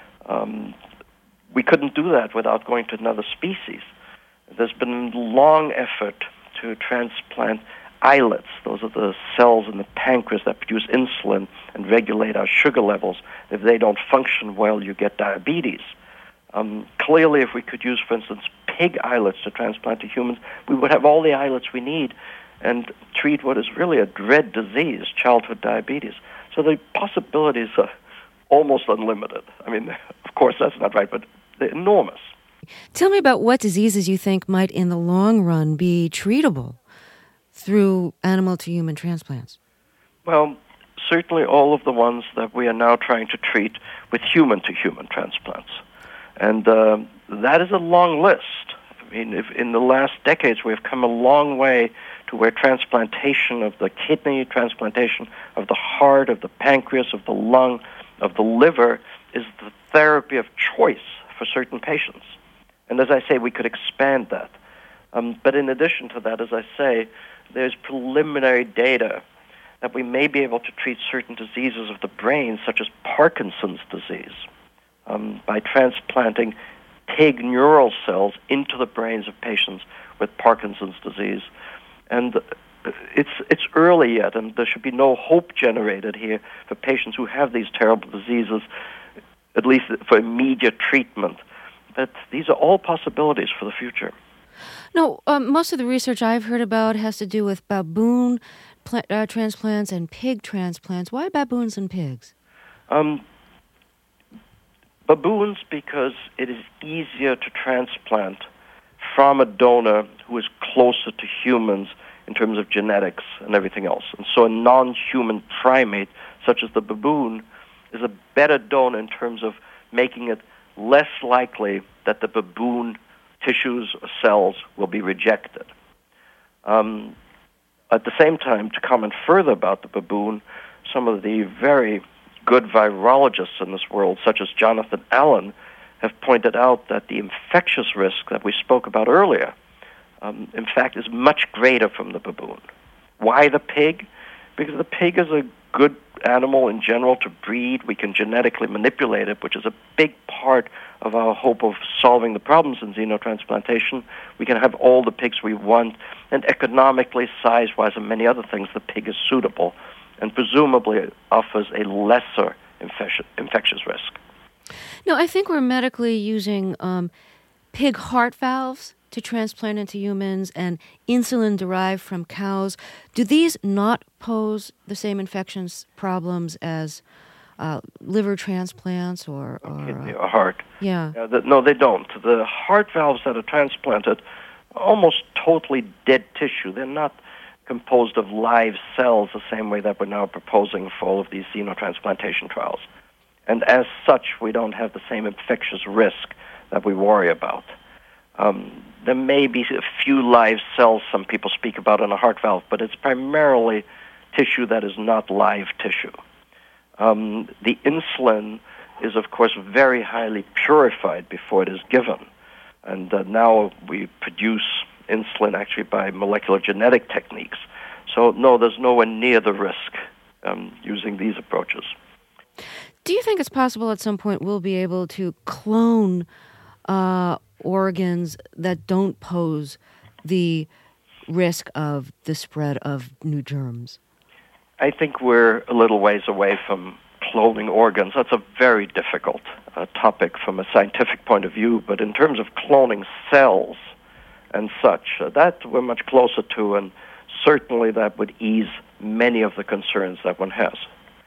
We couldn't do that without going to another species. There's been a long effort to transplant islets. Those are the cells in the pancreas that produce insulin and regulate our sugar levels. If they don't function well, you get diabetes. Clearly, if we could use, for instance, pig islets to transplant to humans, we would have all the islets we need and treat what is really a dread disease, childhood diabetes. So the possibilities are almost unlimited. I mean, of course, that's not right, but they're enormous. Tell me about what diseases you think might, in the long run, be treatable through animal-to-human transplants. Well, certainly all of the ones that we are now trying to treat with human-to-human transplants. And that is a long list. I mean, if in the last decades we've come a long way to where transplantation of the kidney, transplantation of the heart, of the pancreas, of the lung, of the liver is the therapy of choice for certain patients. And as I say, we could expand that. But in addition to that, as I say, there's preliminary data that we may be able to treat certain diseases of the brain, such as Parkinson's disease, by transplanting pig neural cells into the brains of patients with Parkinson's disease. And it's early yet, and there should be no hope generated here for patients who have these terrible diseases, at least for immediate treatment. But these are all possibilities for the future. No, most of the research I've heard about has to do with baboon transplants and pig transplants. Why baboons and pigs? Baboons, because it is easier to transplant from a donor who is closer to humans in terms of genetics and everything else. And so a non-human primate, such as the baboon, is a better donor in terms of making it less likely that the baboon tissues or cells will be rejected. At the same time, to comment further about the baboon, some of the very good virologists in this world, such as Jonathan Allen, have pointed out that the infectious risk that we spoke about earlier, in fact, is much greater from the baboon. Why the pig? Because the pig is a good animal in general to breed. We can genetically manipulate it, which is a big part of our hope of solving the problems in xenotransplantation. We can have all the pigs we want, and economically, size-wise, and many other things, the pig is suitable, and presumably it offers a lesser infectious risk. No, I think we're medically using pig heart valves to transplant into humans and insulin derived from cows. Do these not pose the same infections problems as liver transplants or kidney or heart? Yeah. No, they don't. The heart valves that are transplanted are almost totally dead tissue. They're not composed of live cells the same way that we're now proposing for all of these xenotransplantation trials. And as such, we don't have the same infectious risk that we worry about. There may be a few live cells some people speak about in a heart valve, but it's primarily tissue that is not live tissue. The insulin is, of course, very highly purified before it is given. And now we produce insulin actually by molecular genetic techniques. So, no, there's nowhere near the risk using these approaches. Do you think it's possible at some point we'll be able to clone organs that don't pose the risk of the spread of new germs? I think we're a little ways away from cloning organs. That's a very difficult topic from a scientific point of view, but in terms of cloning cells and such, that we're much closer to, and certainly that would ease many of the concerns that one has.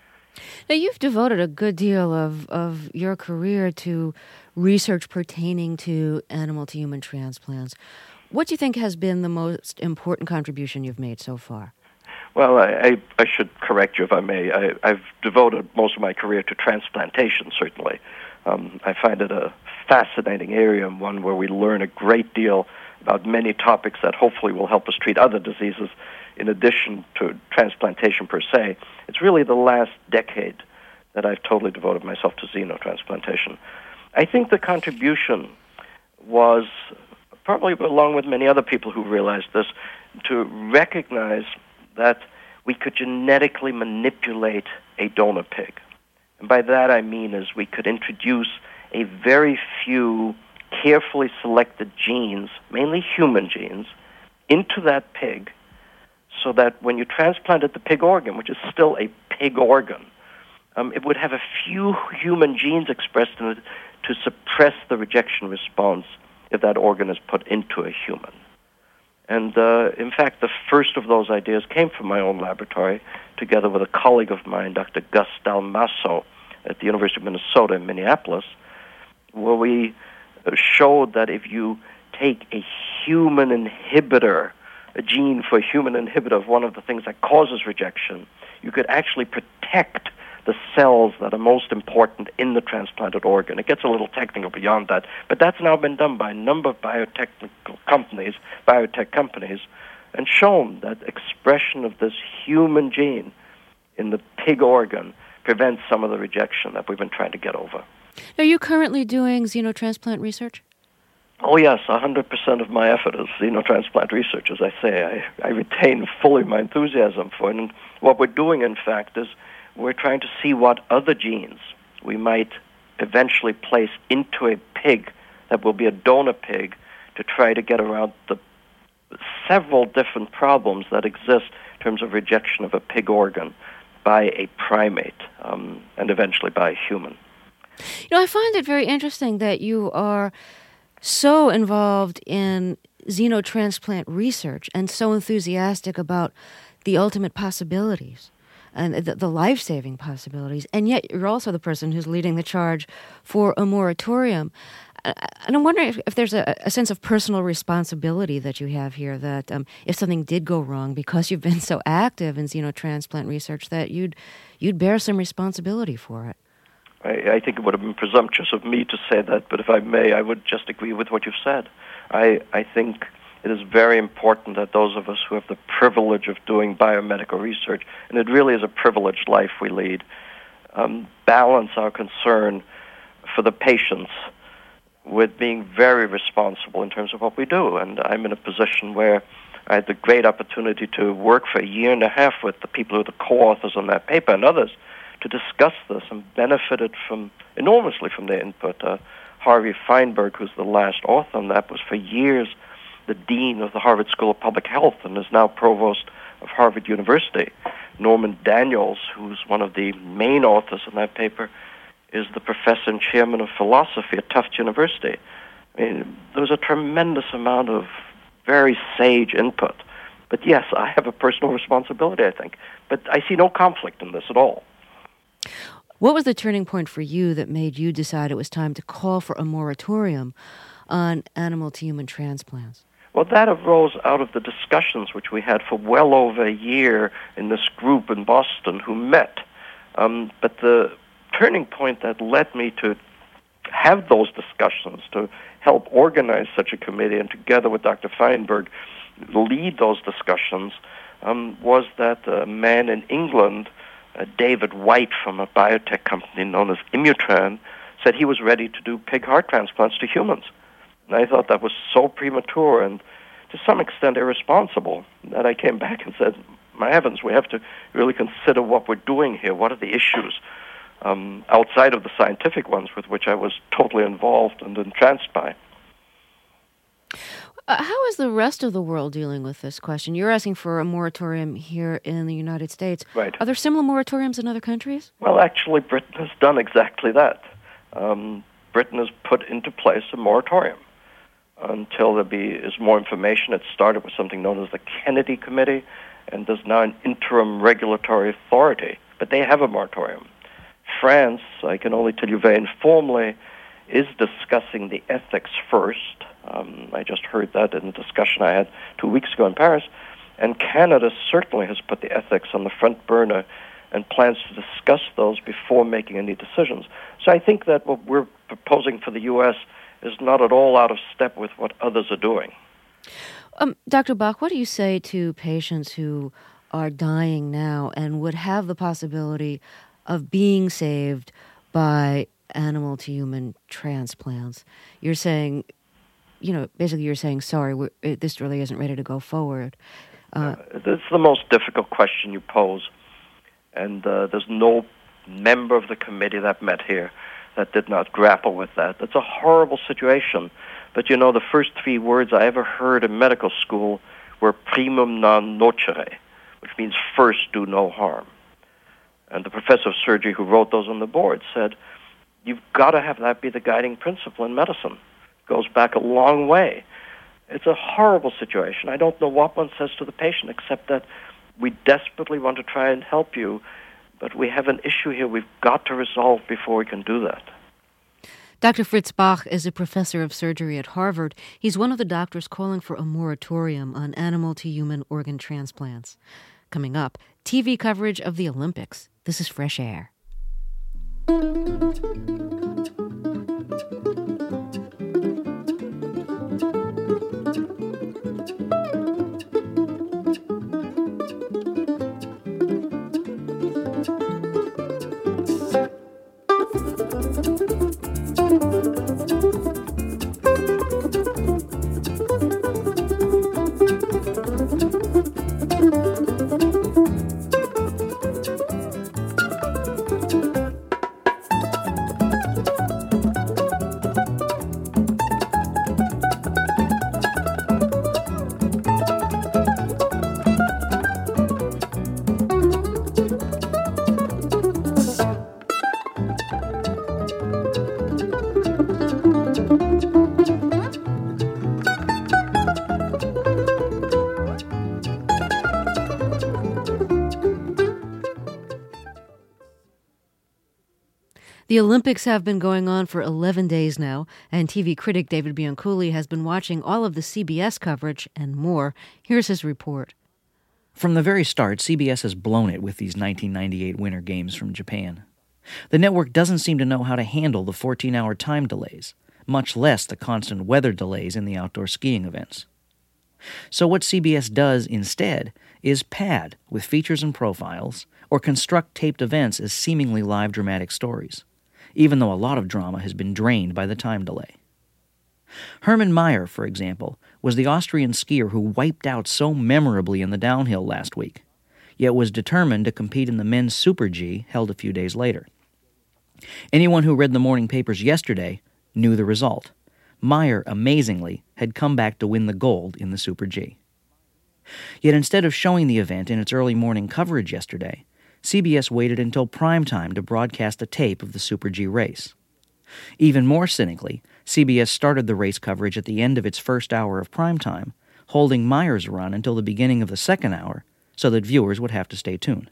Now, you've devoted a good deal of your career to research pertaining to animal-to-human transplants. What do you think has been the most important contribution you've made so far? Well, I should correct you if I may. I've devoted most of my career to transplantation, certainly. I find it a fascinating area and one where we learn a great deal about many topics that hopefully will help us treat other diseases in addition to transplantation per se. It's really the last decade that I've totally devoted myself to xenotransplantation. I think the contribution was, probably along with many other people who realized this, to recognize that we could genetically manipulate a donor pig. And by that I mean is we could introduce a very few carefully selected genes, mainly human genes, into that pig so that when you transplanted the pig organ, which is still a pig organ, it would have a few human genes expressed in it to suppress the rejection response if that organ is put into a human. And in fact, the first of those ideas came from my own laboratory, together with a colleague of mine, Dr. Gus Dalmasso, at the University of Minnesota in Minneapolis, where we showed that if you take a human inhibitor, a gene for a human inhibitor of one of the things that causes rejection, you could actually protect the cells that are most important in the transplanted organ. It gets a little technical beyond that, but that's now been done by a number of biotech companies, and shown that expression of this human gene in the pig organ prevents some of the rejection that we've been trying to get over. Are you currently doing xenotransplant research? Oh, yes, 100% of my effort is xenotransplant research, as I say. I retain fully my enthusiasm for it. And what we're doing, in fact, is we're trying to see what other genes we might eventually place into a pig that will be a donor pig to try to get around the several different problems that exist in terms of rejection of a pig organ by a primate and eventually by a human. You know, I find it very interesting that you are so involved in xenotransplant research and so enthusiastic about the ultimate possibilities and the life-saving possibilities, and yet you're also the person who's leading the charge for a moratorium. And I'm wondering if there's a sense of personal responsibility that you have here, that if something did go wrong because you've been so active in xenotransplant research, that you'd bear some responsibility for it. I think it would have been presumptuous of me to say that, but if I may, I would just agree with what you've said. I think it is very important that those of us who have the privilege of doing biomedical research, and it really is a privileged life we lead, balance our concern for the patients with being very responsible in terms of what we do. And I'm in a position where I had the great opportunity to work for a year and a half with the people who are the co-authors on that paper and others to discuss this and benefited enormously from their input. Harvey Feinberg, who's the last author on that, was for years the dean of the Harvard School of Public Health and is now provost of Harvard University. Norman Daniels, who's one of the main authors on that paper, is the professor and chairman of philosophy at Tufts University. I mean, there was a tremendous amount of very sage input. But yes, I have a personal responsibility, I think. But I see no conflict in this at all. What was the turning point for you that made you decide it was time to call for a moratorium on animal-to-human transplants? Well, that arose out of the discussions which we had for well over a year in this group in Boston who met. But the turning point that led me to have those discussions, to help organize such a committee, and together with Dr. Feinberg lead those discussions, was that a man in England, David White from a biotech company known as Immutran, said he was ready to do pig heart transplants to humans. And I thought that was so premature and to some extent irresponsible that I came back and said, my heavens, we have to really consider what we're doing here. What are the issues outside of the scientific ones with which I was totally involved and entranced by? How is the rest of the world dealing with this question? You're asking for a moratorium here in the United States. Right. Are there similar moratoriums in other countries? Well, actually, Britain has done exactly that. Britain has put into place a moratorium until there is more information. It started with something known as the Kennedy Committee, and there's now an interim regulatory authority. But they have a moratorium. France, I can only tell you very informally, is discussing the ethics first. I just heard that in a discussion I had 2 weeks ago in Paris. And Canada certainly has put the ethics on the front burner and plans to discuss those before making any decisions. So I think that what we're proposing for the U.S. is not at all out of step with what others are doing. Dr. Bach, what do you say to patients who are dying now and would have the possibility of being saved by animal-to-human transplants? You're saying, basically you're saying, sorry, this really isn't ready to go forward. It's the most difficult question you pose, and there's no member of the committee that met here that did not grapple with that. It's a horrible situation, but the first 3 words I ever heard in medical school were primum non nocere, which means first do no harm. And the professor of surgery who wrote those on the board said, you've got to have that be the guiding principle in medicine. It goes back a long way. It's a horrible situation. I don't know what one says to the patient except that we desperately want to try and help you, but we have an issue here we've got to resolve before we can do that. Dr. Fritz Bach is a professor of surgery at Harvard. He's one of the doctors calling for a moratorium on animal-to-human organ transplants. Coming up, TV coverage of the Olympics. This is Fresh Air. The Olympics have been going on for 11 days now, and TV critic David Bianculli has been watching all of the CBS coverage and more. Here's his report. From the very start, CBS has blown it with these 1998 Winter Games from Japan. The network doesn't seem to know how to handle the 14-hour time delays, much less the constant weather delays in the outdoor skiing events. So what CBS does instead is pad with features and profiles, or construct taped events as seemingly live dramatic stories, even though a lot of drama has been drained by the time delay. Hermann Maier, for example, was the Austrian skier who wiped out so memorably in the downhill last week, yet was determined to compete in the men's Super G held a few days later. Anyone who read the morning papers yesterday knew the result. Maier, amazingly, had come back to win the gold in the Super G. Yet instead of showing the event in its early morning coverage yesterday, CBS waited until prime time to broadcast a tape of the Super G race. Even more cynically, CBS started the race coverage at the end of its first hour of prime time, holding Maier's run until the beginning of the second hour so that viewers would have to stay tuned.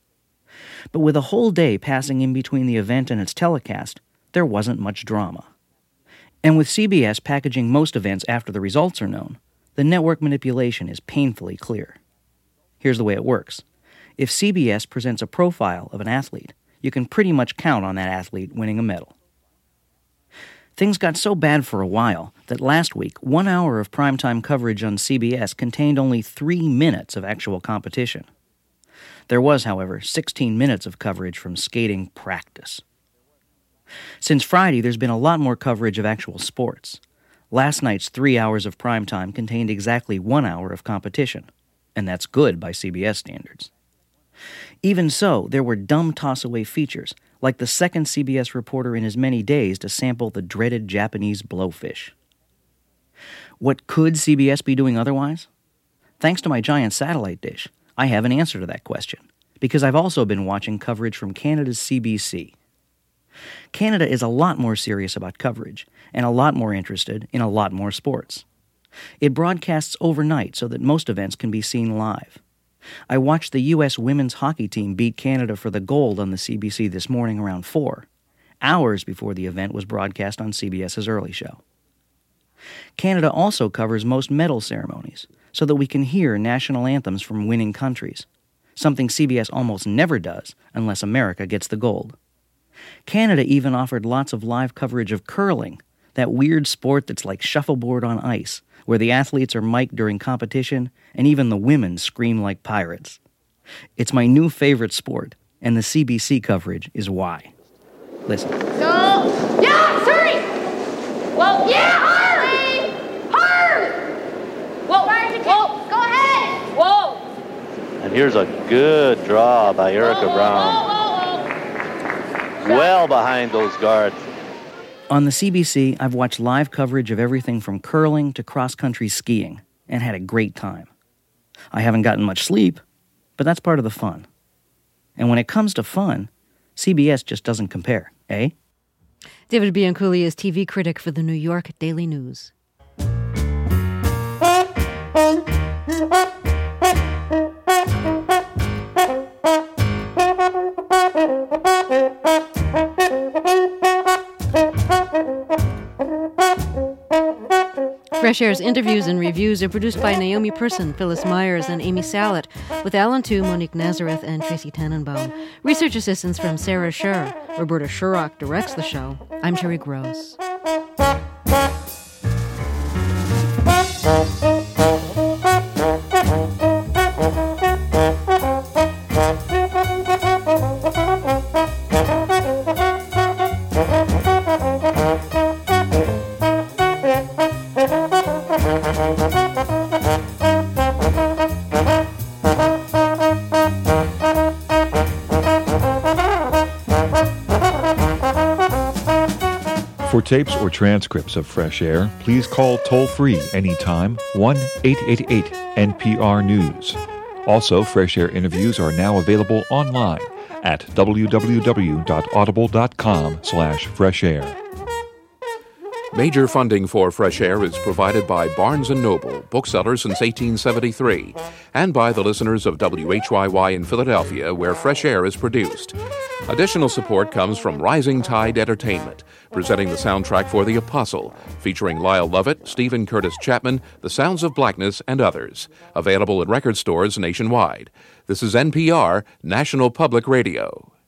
But with a whole day passing in between the event and its telecast, there wasn't much drama. And with CBS packaging most events after the results are known, the network manipulation is painfully clear. Here's the way it works. If CBS presents a profile of an athlete, you can pretty much count on that athlete winning a medal. Things got so bad for a while that last week, 1 hour of primetime coverage on CBS contained only 3 minutes of actual competition. There was, however, 16 minutes of coverage from skating practice. Since Friday, there's been a lot more coverage of actual sports. Last night's 3 hours of primetime contained exactly 1 hour of competition, and that's good by CBS standards. Even so, there were dumb toss-away features, like the second CBS reporter in as many days to sample the dreaded Japanese blowfish. What could CBS be doing otherwise? Thanks to my giant satellite dish, I have an answer to that question, because I've also been watching coverage from Canada's CBC. Canada is a lot more serious about coverage, and a lot more interested in a lot more sports. It broadcasts overnight so that most events can be seen live. I watched the U.S. women's hockey team beat Canada for the gold on the CBC this morning around 4, hours before the event was broadcast on CBS's early show. Canada also covers most medal ceremonies, so that we can hear national anthems from winning countries, something CBS almost never does unless America gets the gold. Canada even offered lots of live coverage of curling, that weird sport that's like shuffleboard on ice, where the athletes are mic'd during competition, and even the women scream like pirates. It's my new favorite sport, and the CBC coverage is why. Listen. So, yeah, hurry! Well, yeah, hurry! Hurry! Whoa, whoa, go ahead! Whoa! And here's a good draw by Erica Brown. Well behind those guards. On the CBC, I've watched live coverage of everything from curling to cross-country skiing and had a great time. I haven't gotten much sleep, but that's part of the fun. And when it comes to fun, CBS just doesn't compare, eh? David Bianculli is TV critic for the New York Daily News. Fresh Air's interviews and reviews are produced by Naomi Person, Phyllis Myers, and Amy Sallet, with Alan Tu, Monique Nazareth, and Tracy Tannenbaum. Research assistance from Sarah Scher. Roberta Sherrock directs the show. I'm Terry Gross. For tapes or transcripts of Fresh Air, please call toll-free anytime 1-888-NPR-NEWS. Also, Fresh Air interviews are now available online at www.audible.com/freshair. Major funding for Fresh Air is provided by Barnes & Noble, bookseller since 1873, and by the listeners of WHYY in Philadelphia, where Fresh Air is produced. Additional support comes from Rising Tide Entertainment, presenting the soundtrack for The Apostle, featuring Lyle Lovett, Stephen Curtis Chapman, The Sounds of Blackness, and others. Available in record stores nationwide. This is NPR, National Public Radio.